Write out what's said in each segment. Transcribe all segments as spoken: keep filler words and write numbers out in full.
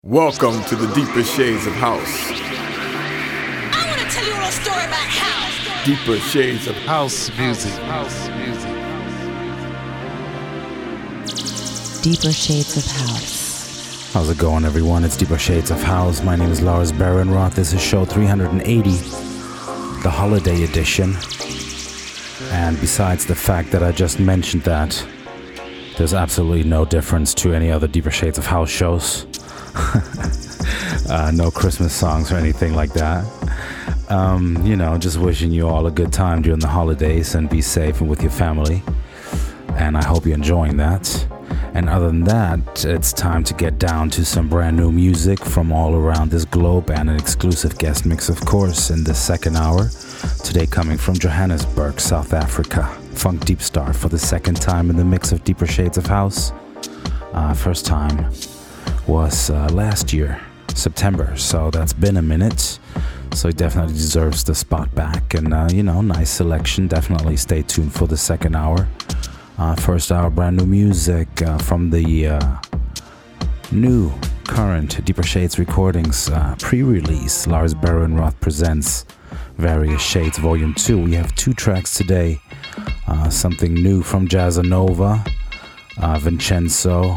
Welcome to the Deeper Shades of House. I want to tell you a little story about house. Deeper Shades of House music. House music. Deeper Shades of House. How's it going, everyone? It's Deeper Shades of House. My name is Lars Barenroth. This is show three hundred eighty, the holiday edition. And besides the fact that I just mentioned that, there's absolutely no difference to any other Deeper Shades of House shows. uh, no Christmas songs or anything like that. Um, you know, just wishing you all a good time during the holidays and be safe and with your family. And I hope you're enjoying that. And other than that, it's time to get down to some brand new music from all around this globe and an exclusive guest mix, of course, in the second hour. Today coming from Johannesburg, South Africa. Funk Deep Star for the second time in the mix of Deeper Shades of House. Uh, first time was uh, last year, September, so that's been a minute. So he definitely deserves the spot back. And, uh, you know, nice selection. Definitely stay tuned for the second hour. Uh, first hour, brand new music uh, from the uh, new, current Deeper Shades recordings uh, pre-release. Lars Barenroth presents Various Shades Volume two. We have two tracks today. Uh, something new from Jazzanova, uh, Vincenzo,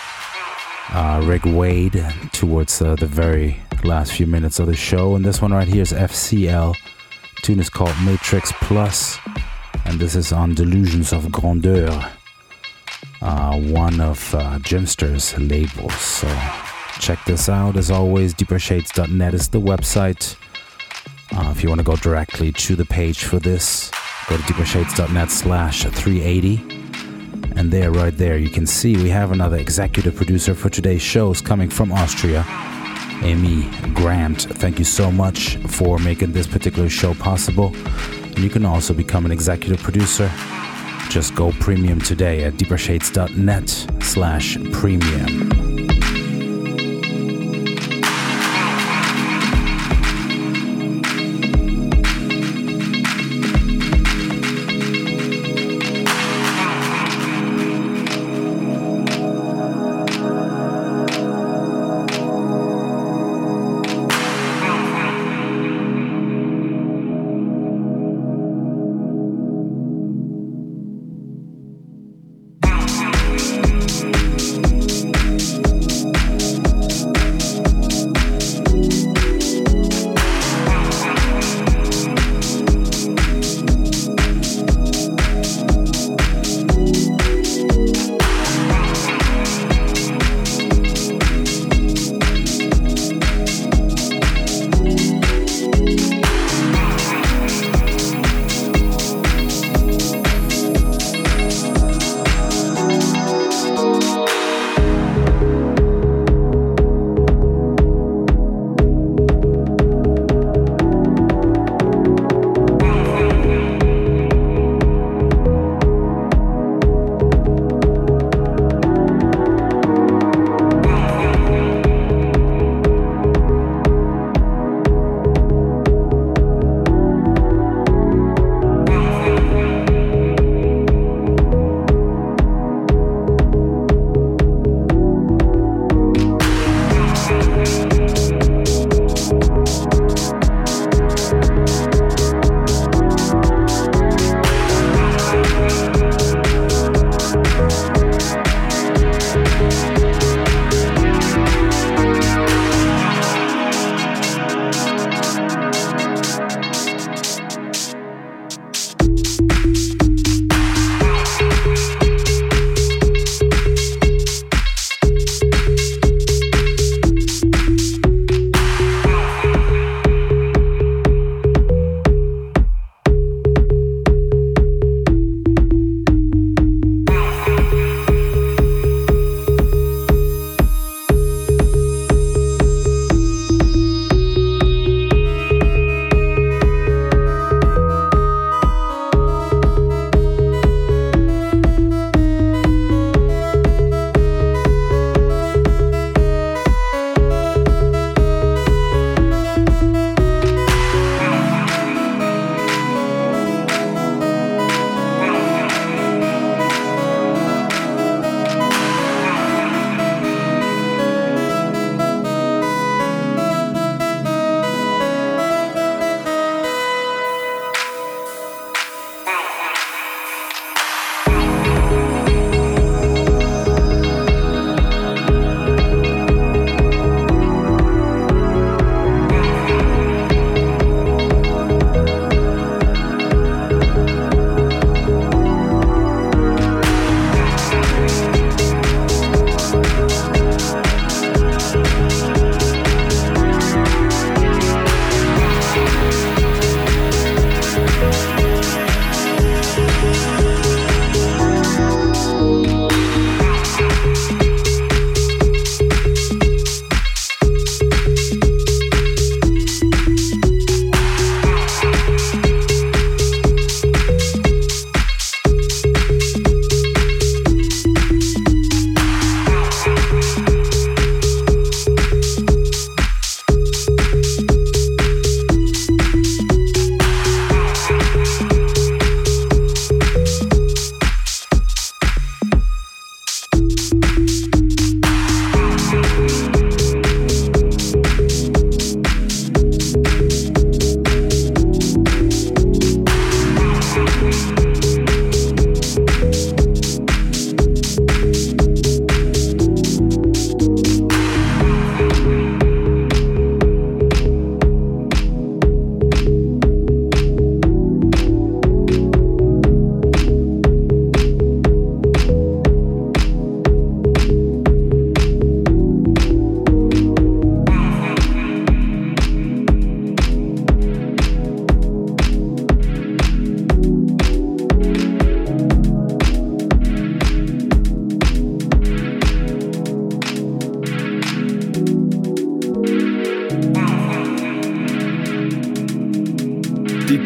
uh, Rick Wade towards uh, the very last few minutes of the show. And this one right here is F C L. Tune is called Matrix Plus. And this is on Delusions of Grandeur, uh, one of uh, Jimster's labels. So check this out. As always, deeper shades dot net is the website. Uh, if you want to go directly to the page for this, go to deeper shades dot net slash three eighty. And there, right there, you can see we have another executive producer for today's shows coming from Austria, Amy Grant. Thank you so much for making this particular show possible. And you can also become an executive producer. Just go premium today at deeper shades dot net slash premium.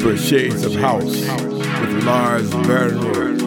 Deeper Shades of House with Lars Bernwood.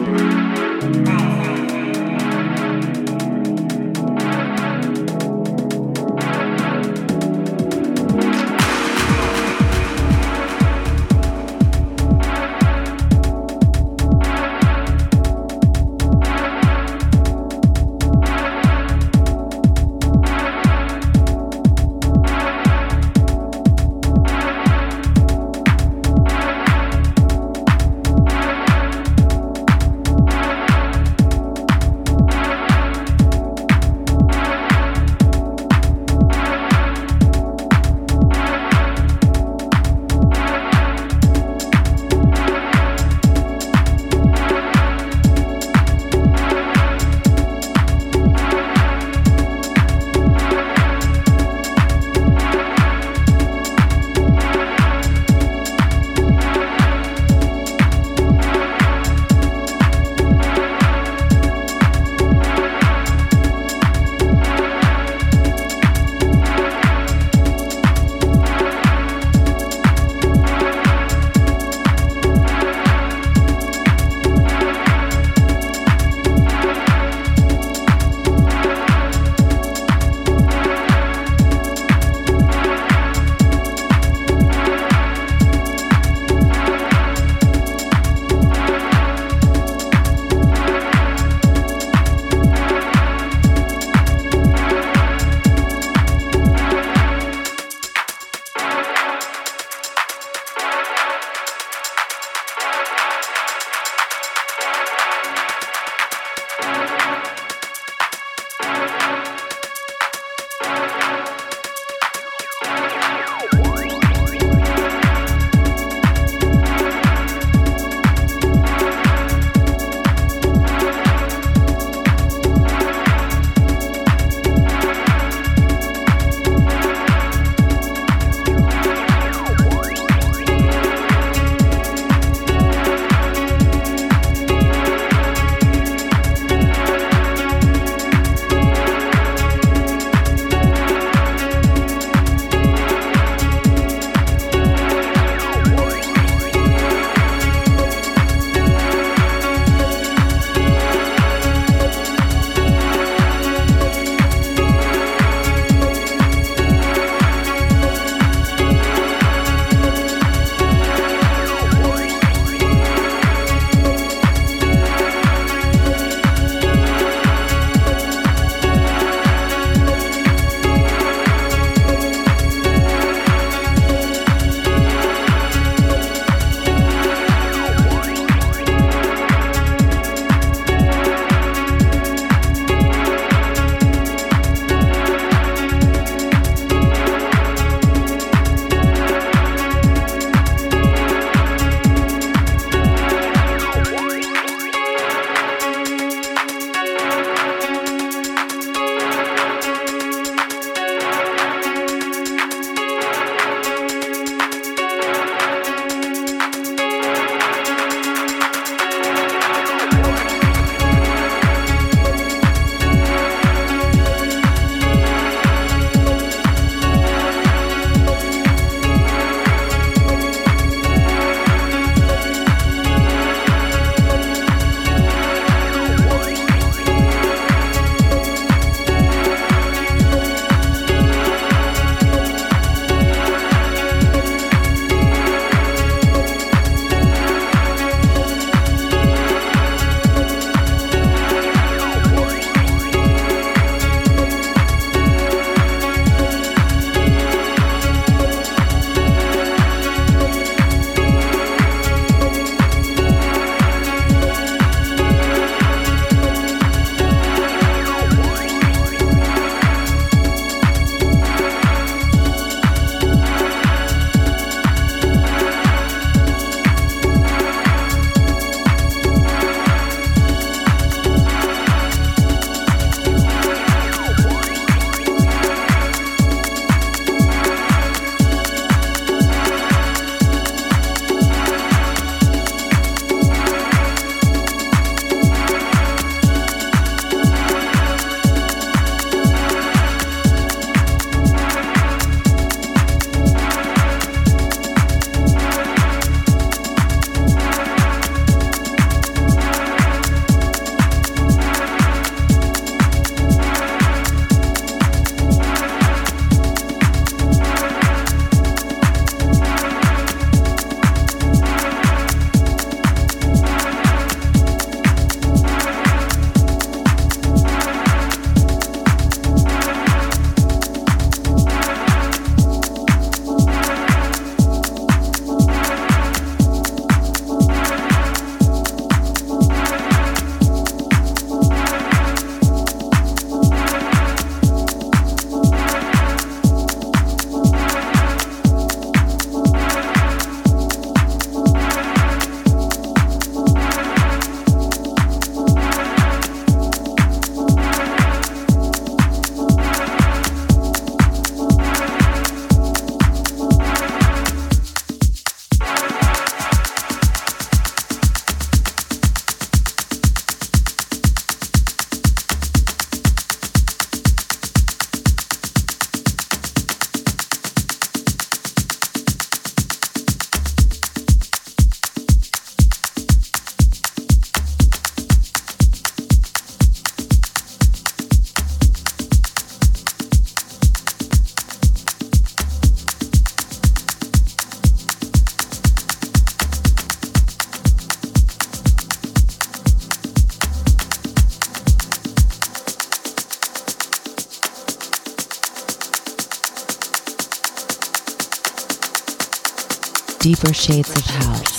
Deeper shades of house.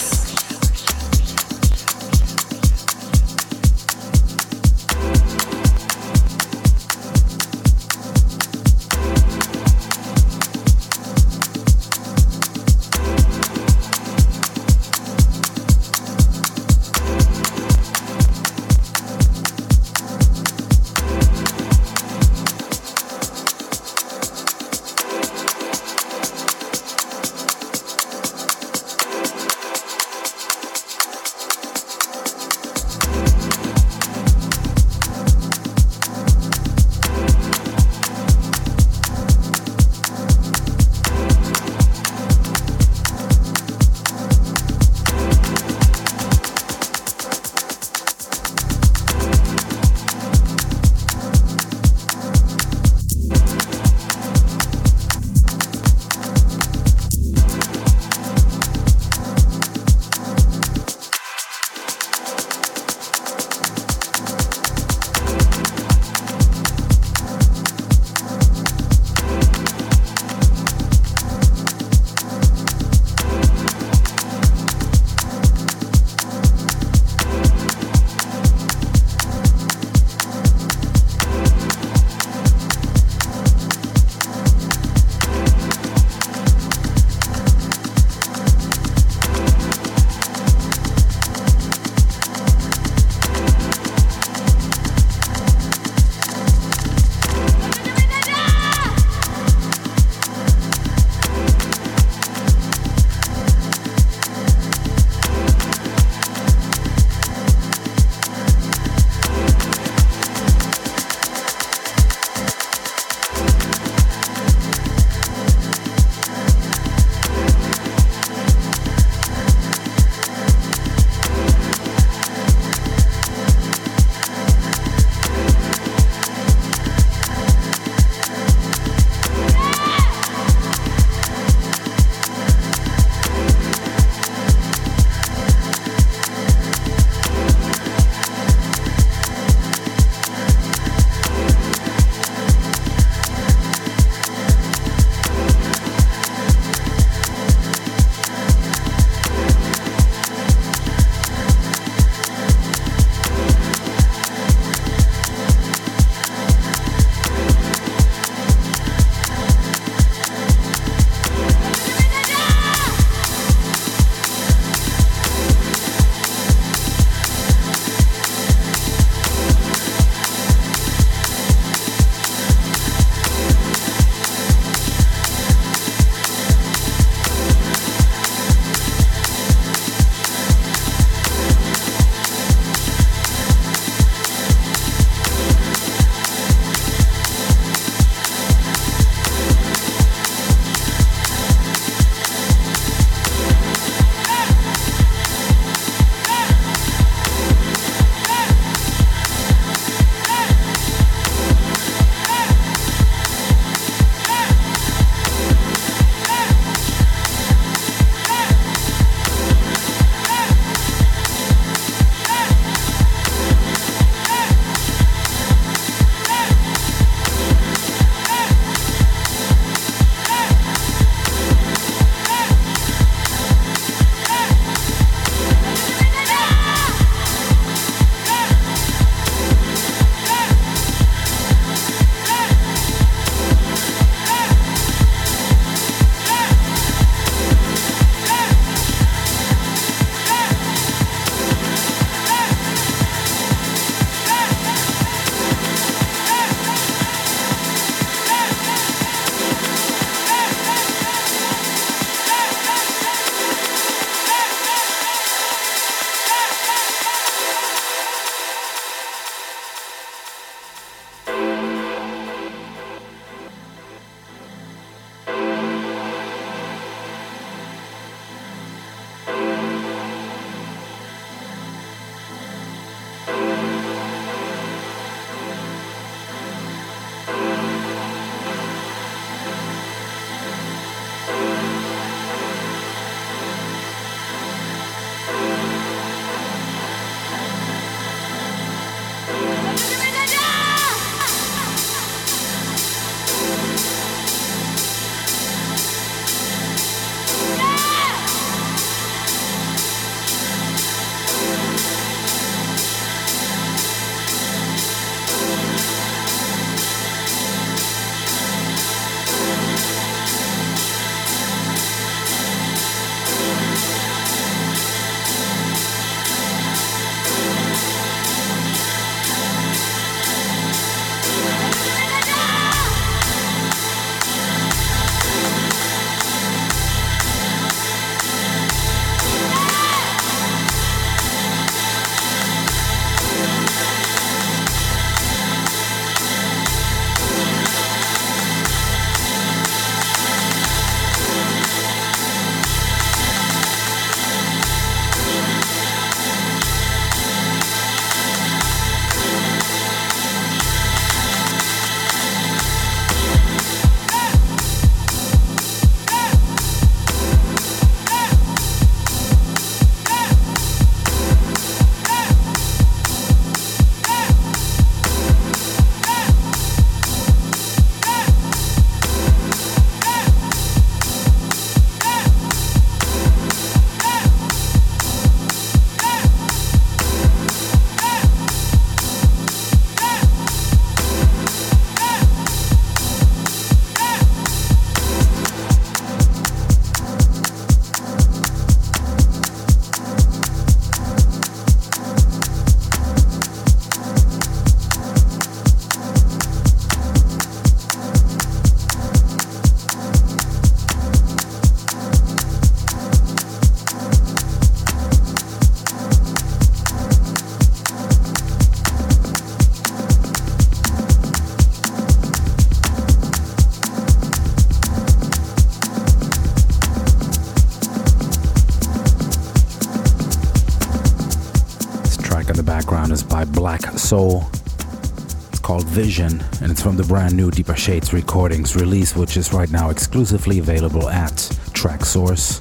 in the background is by Black Soul. It's called Vision, and it's from the brand new Deeper Shades Recordings release, which is right now exclusively available at Traxsource.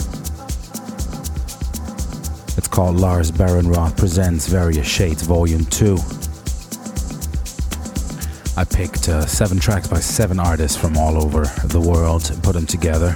It's called Lars Behrenroth Presents Various Shades Volume two. I picked uh, seven tracks by seven artists from all over the world and put them together.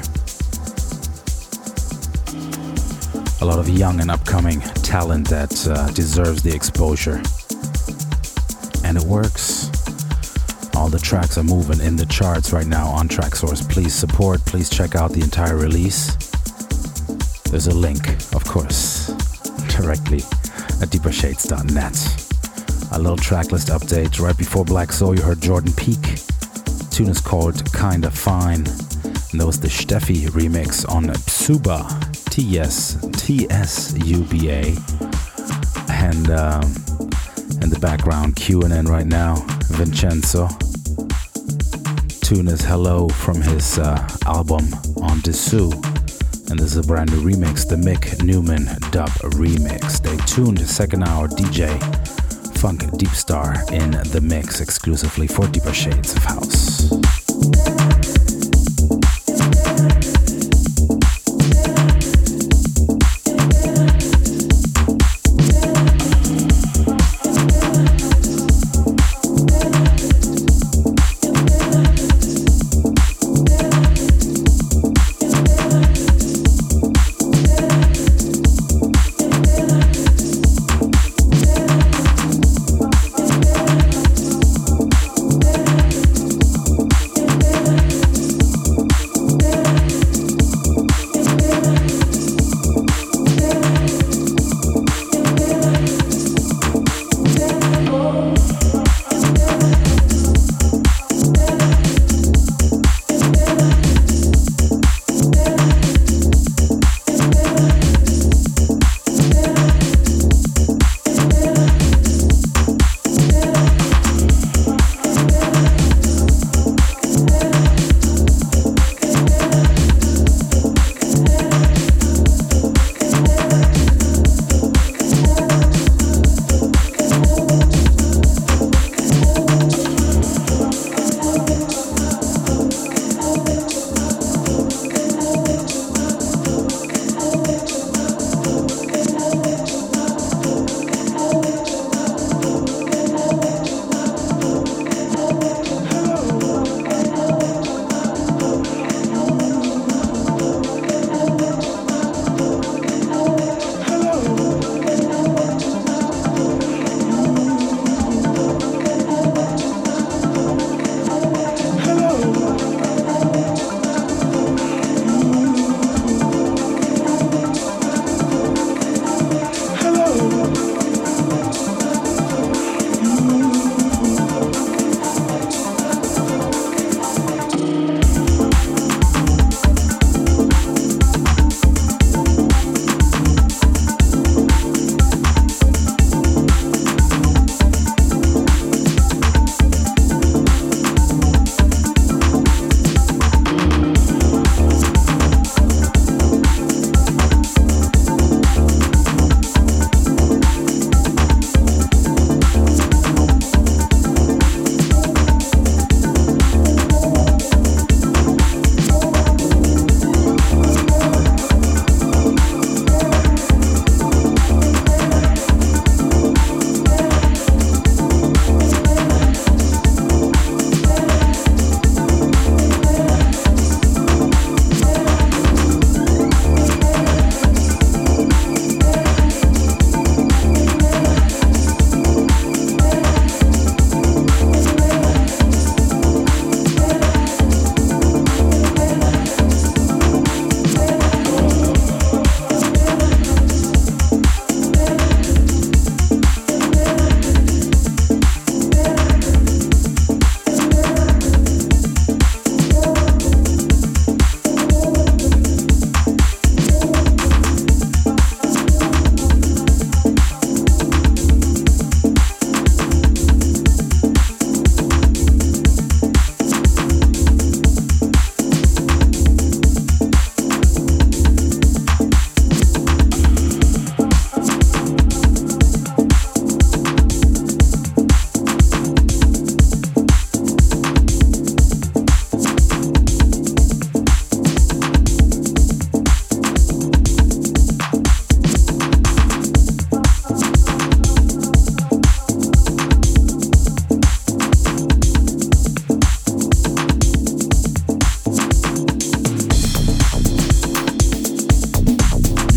A lot of young and upcoming talent that uh, deserves the exposure. And it works. All the tracks are moving in the charts right now on Traxsource. Please support, please check out the entire release. There's a link, of course, directly at deeper shades dot net. A little tracklist update. Right before Black Soul, you heard Jordan Peak. The tune is called Kinda Fine. And that was the Steffi remix on Tsuba. T S T S U B A. And um, in the background, queuing in right now, Vincenzo. Tune is Hello from his uh, album On Dessous. And this is a brand new remix, the Mick Newman dub remix. Stay tuned, second hour D J Funk Deep Star in the mix exclusively for Deeper Shades of House.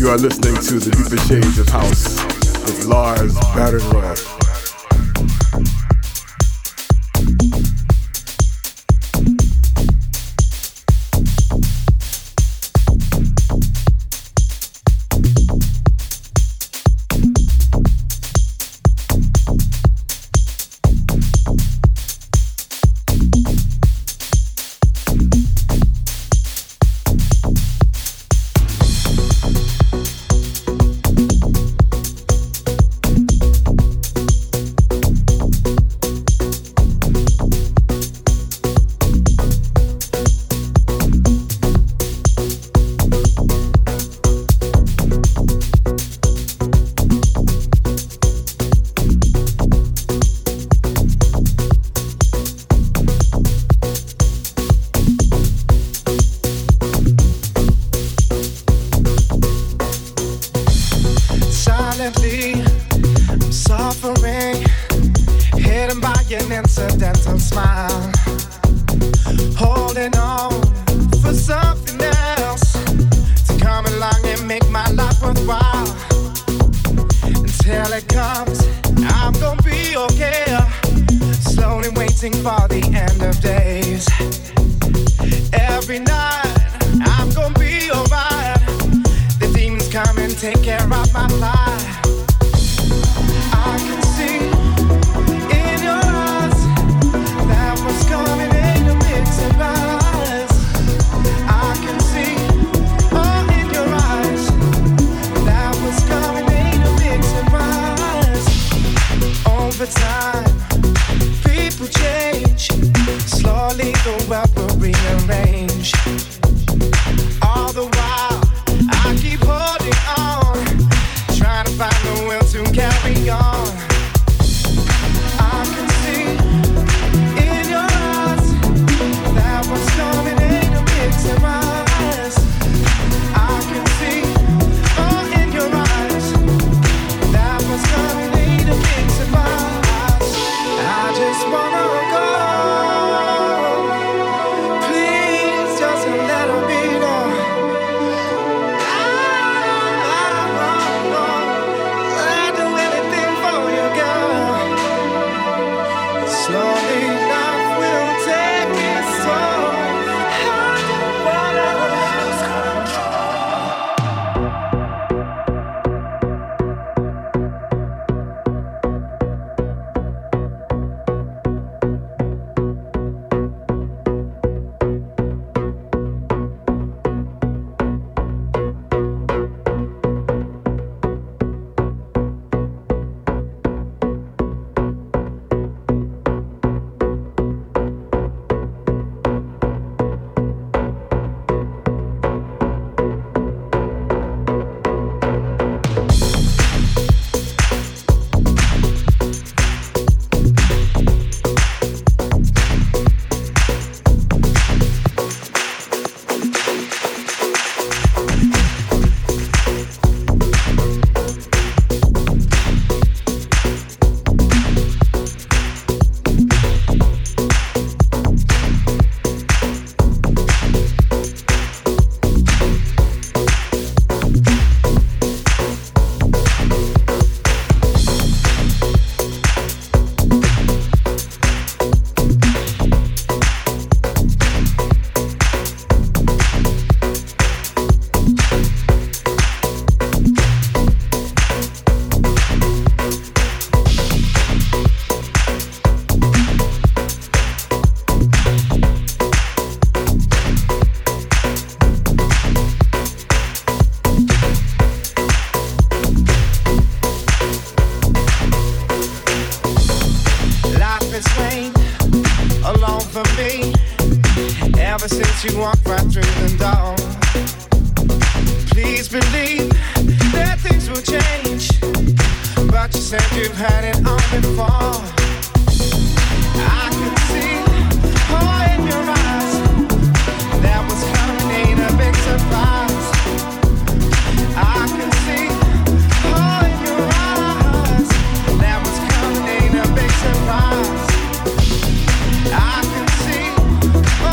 are listening to The Deeper Shades of House with Lars Barenroth.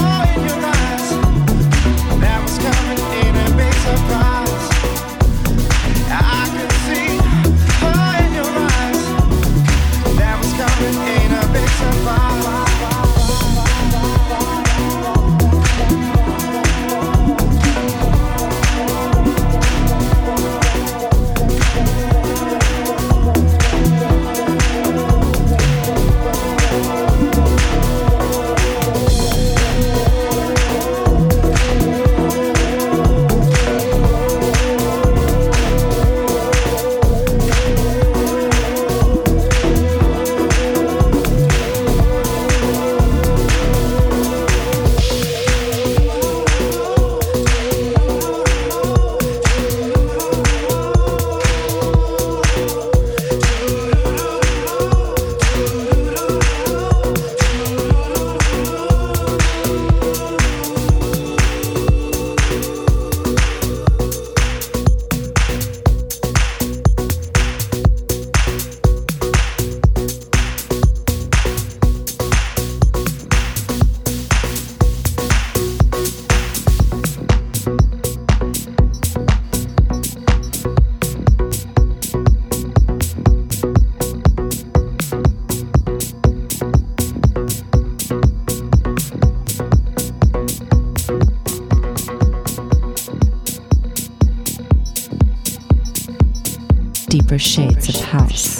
Surprise. Deeper shades of house.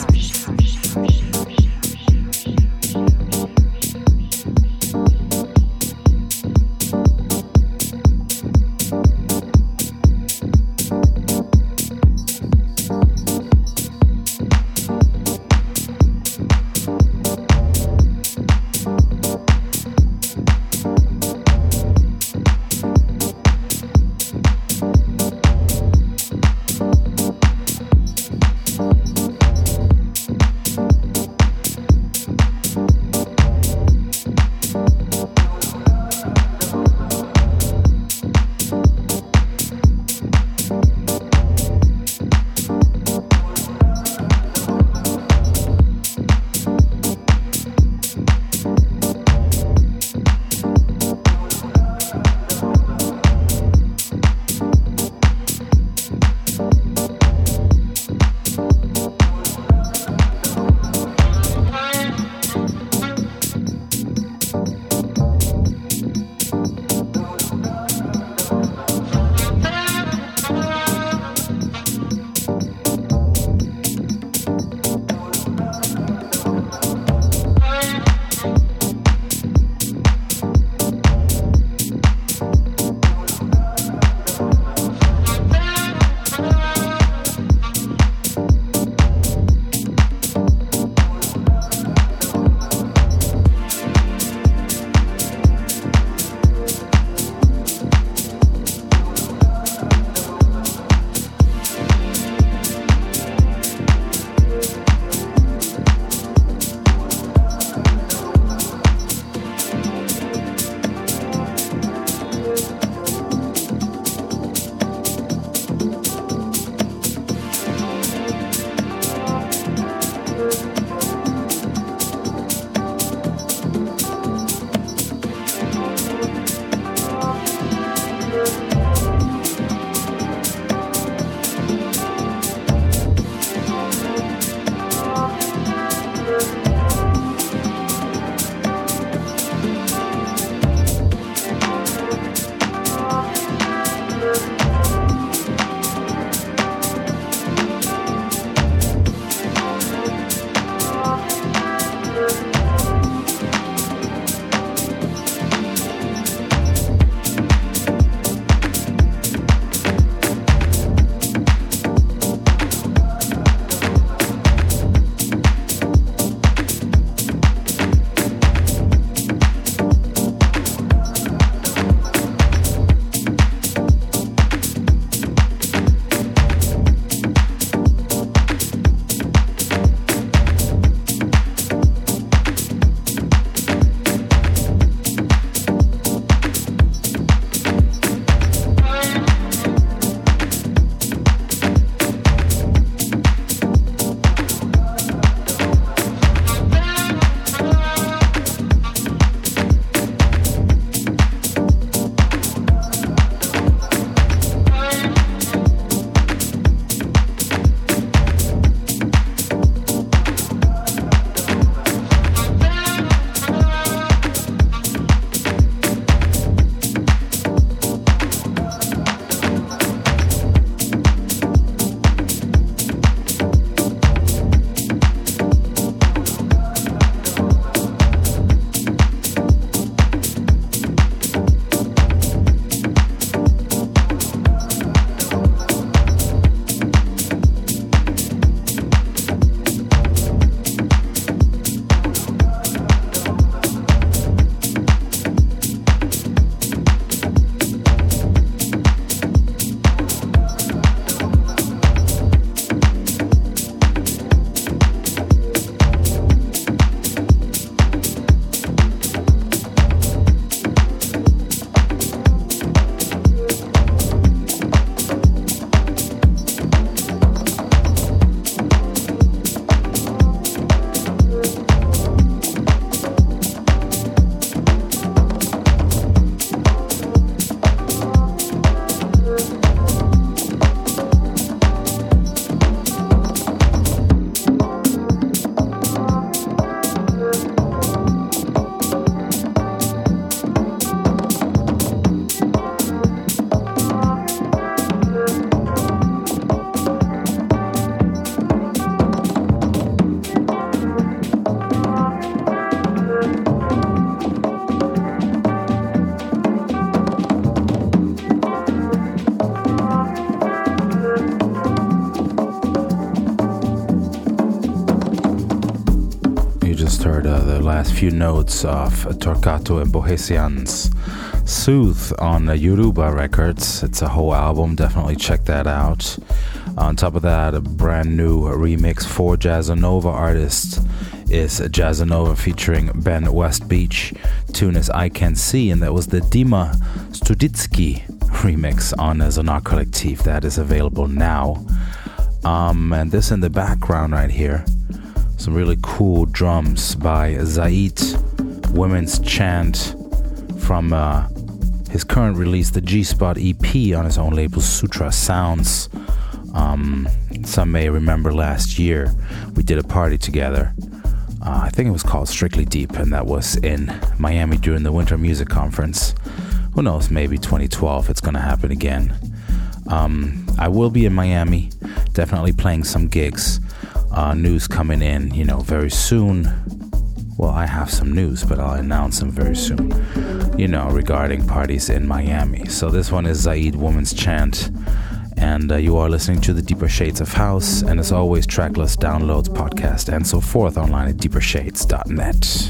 last few notes of Torquato and Bohesian's Soothe on Yoruba Records. It's a whole album, definitely check that out. On top of that, a brand new remix for Jazzanova artists is Jazzanova featuring Ben Westbeach. Tune is I Can See, and that was the Dima Studitsky remix on Zonar Collective. That is available now. Um, and this in the background right here, some really cool drums by Zaid, Women's Chant, from uh, his current release, the G-Spot E P on his own label, Sutra Sounds. Um, some may remember last year we did a party together. Uh, I think it was called Strictly Deep, and that was in Miami during the Winter Music Conference. Who knows, maybe twenty twelve it's going to happen again. Um, I will be in Miami, definitely playing some gigs. Uh, news coming in, you know, very soon. Well, I have some news, but I'll announce them very soon, you know, regarding parties in Miami. So this one is Zaid, Woman's Chant, and uh, you are listening to the Deeper Shades of House, and as always, tracklist, downloads, podcast, and so forth online at deeper shades dot net.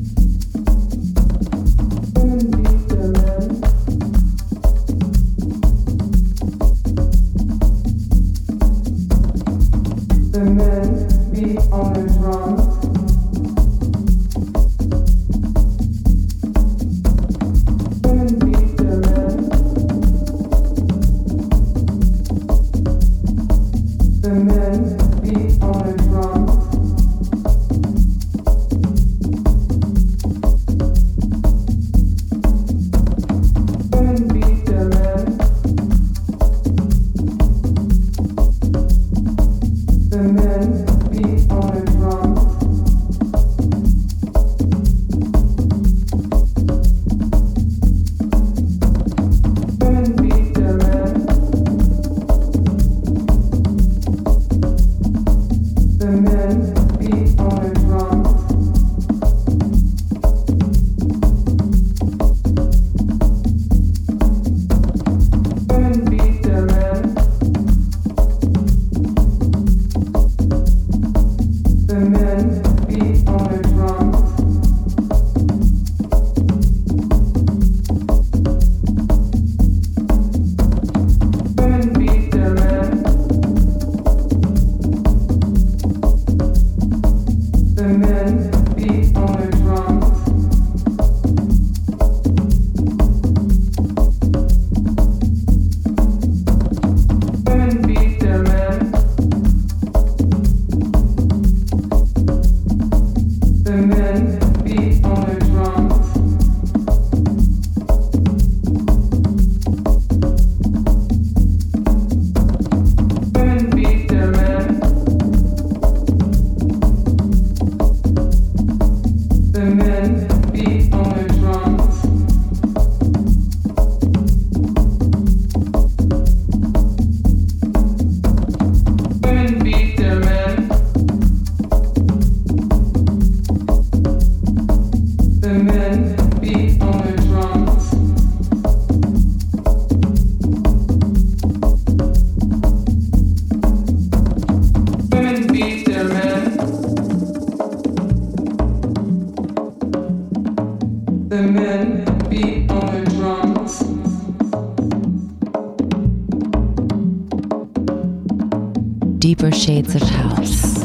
Deeper Shades of House.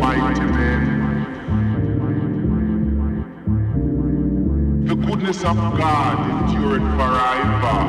mighty men. The goodness of God endureth forever.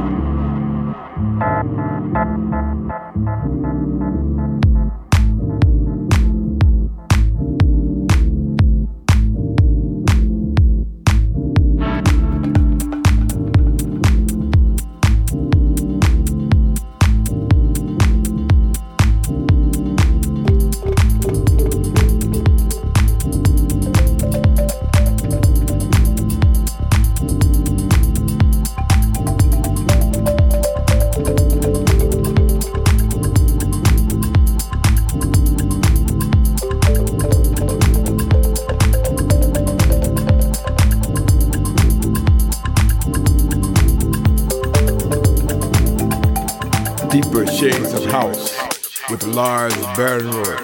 Deeper Shades of House with Lars Barenroy.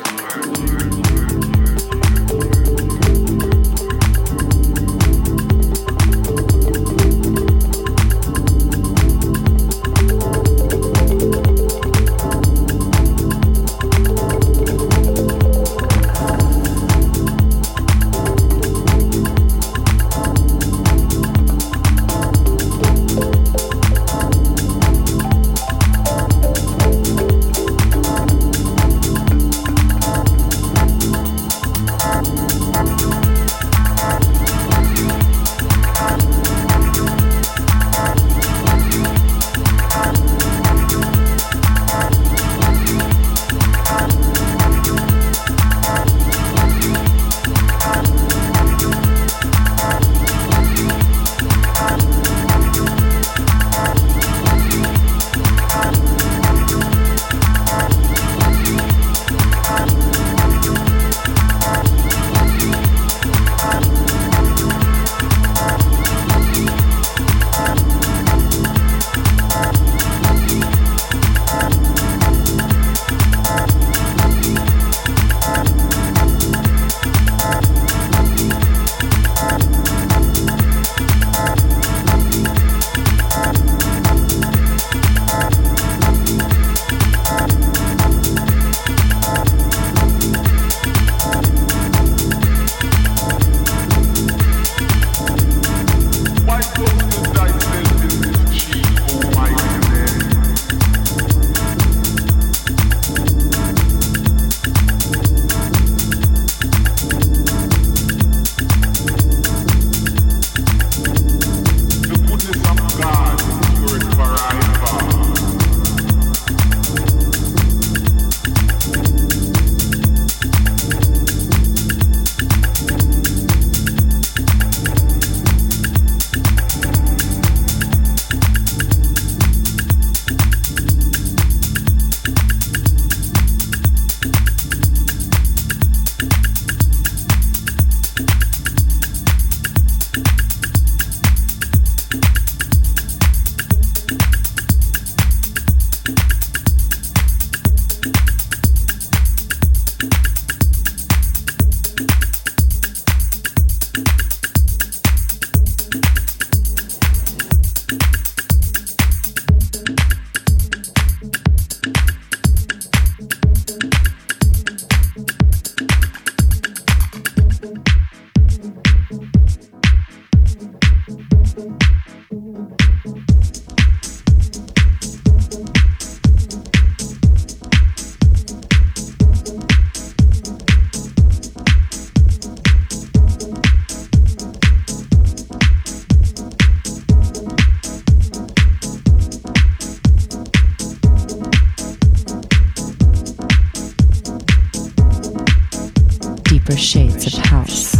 Deeper Shades of House.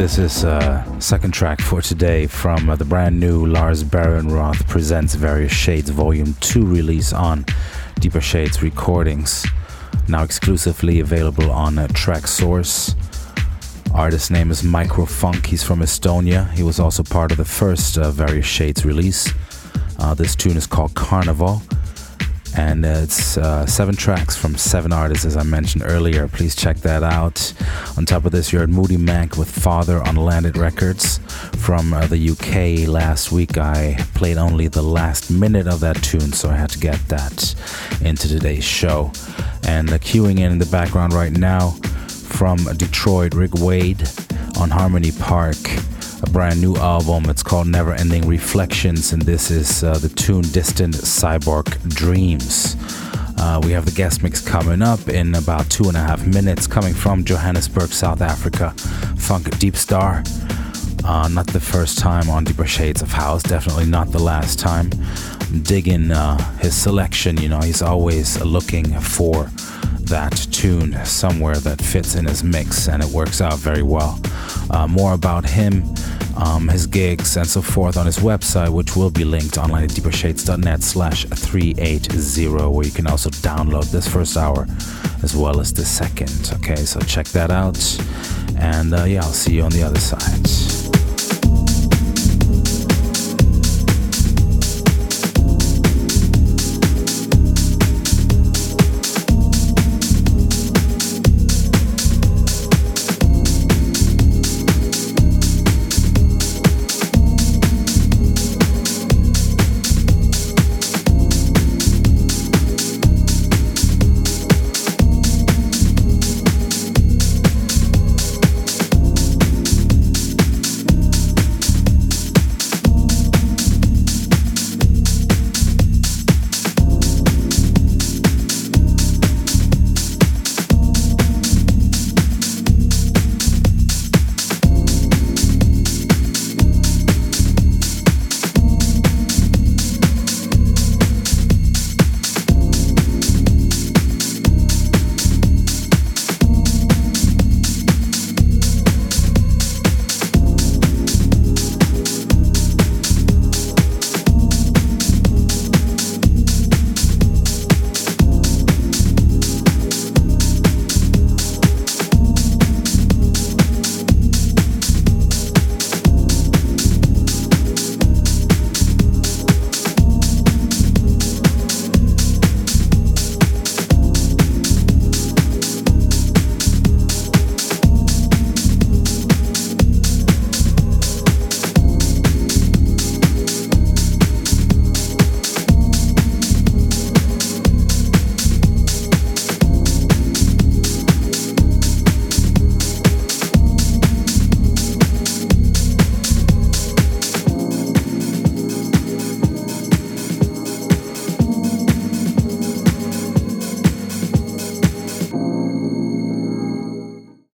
This is uh second track for today from uh, the brand new Lars Behrenroth Presents Various Shades Volume two release on Deeper Shades Recordings. Now exclusively available on uh, Track Source. Artist name is Microfunk. He's from Estonia. He was also part of the first uh, Various Shades release. Uh, this tune is called Carnival. And uh, it's uh, seven tracks from seven artists, as I mentioned earlier. Please check that out. On top of this, you heard Moody Mac with Father on Landed Records from uh, the U K. Last week, I played only the last minute of that tune, so I had to get that into today's show. And uh, queuing in in the background right now from Detroit, Rick Wade on Harmony Park. A brand new album. It's called Never Ending Reflections, and this is uh, the tune Distant Cyborg Dreams. Uh, we have the guest mix coming up in about two and a half minutes, coming from Johannesburg, South Africa. Funk Deep Star. Uh, not the first time on Deeper Shades of House, definitely not the last time. I'm digging uh, his selection, you know, he's always looking for that tune somewhere that fits in his mix, and it works out very well. Uh, more about him, um, his gigs, and so forth on his website, which will be linked online at deepershades.net slash 380, where you can also download this first hour as well as the second. Okay, so check that out, and uh, yeah, I'll see you on the other side.